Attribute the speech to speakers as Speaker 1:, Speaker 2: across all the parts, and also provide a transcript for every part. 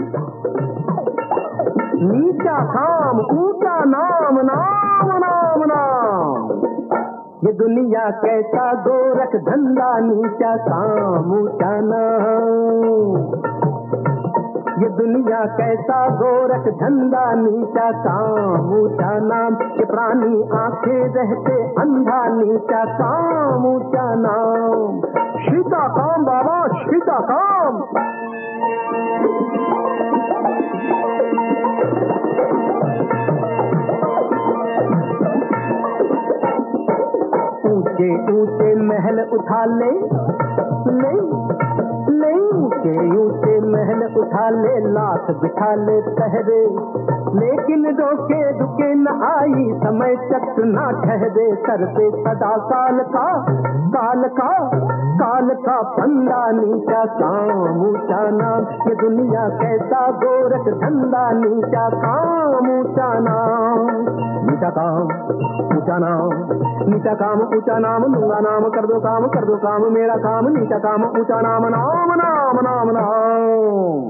Speaker 1: नीचा काम ऊंचा नाम, नाम नाम नाम। ये दुनिया कैसा गोरख धंधा, नीचा काम ऊंचा नाम। ये दुनिया कैसा गोरख धंधा, नीचा काम ऊंचा नाम। ये प्राणी आंखें रहते अंधा, नीचा काम ऊंचा नाम। शीता काम बाबा, शीता काम। ऊंचे ऊंचे महल उठा ले, ऊंचे ऊंचे महल उठा ले, लाख बिठा ले पहरे, लेकिन रोके रुके न आई, समय चक ना ठहरे। सर पे सदा काल का फंदा, नीचा काम ऊंचा नाम। ये दुनिया कैसा गोरख धंधा, नीचा काम ऊंचा नाम। नीचा काम ऊंचा नाम, नीचा काम ऊंचा नाम। लूंगा नाम, कर दो काम मेरा काम। नीचा काम ऊंचा नाम, नाम नाम नाम नाम।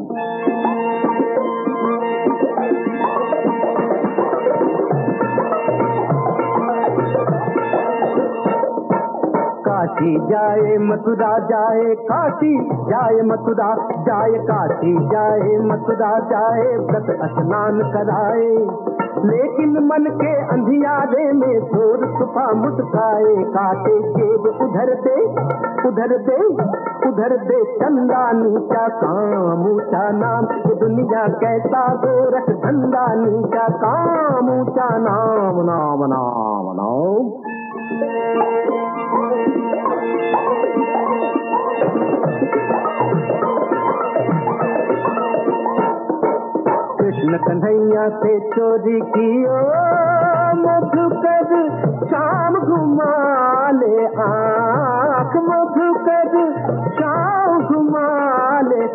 Speaker 1: काशी जाए मथुरा जाए, काशी जाए मथुरा जाए, काशी जाए मथुरा जाए, व्रत स्नान कराए, लेकिन मन के अंधियारे में चोर छुपा मुस्काए। काटे जेब उधर दे चंदा, नीचा काम ऊंचा नाम। ये दुनिया कैसा गोरख धंधा, नीचा काम ऊंचा नाम, नाम नाम नाम। कृष्ण कन्हैया से चोरी कियो मधुकर, शाम घुमा ले आँख, मधुकर शाम घुमा ले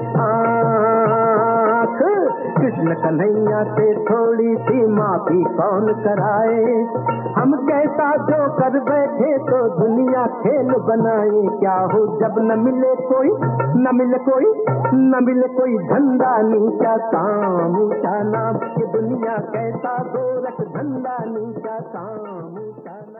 Speaker 1: आँख। कृष्ण कन्हैया से थोड़ी सी माफी कौन कराए, हम कैसा जो कर बैठे तो दुनिया खेल बनाए। क्या हो जब न मिले कोई धंधा, नीचा काम ऊंचा नाम। ये दुनिया कैसा गोरख धंधा, नीचा काम ऊंचा नाम।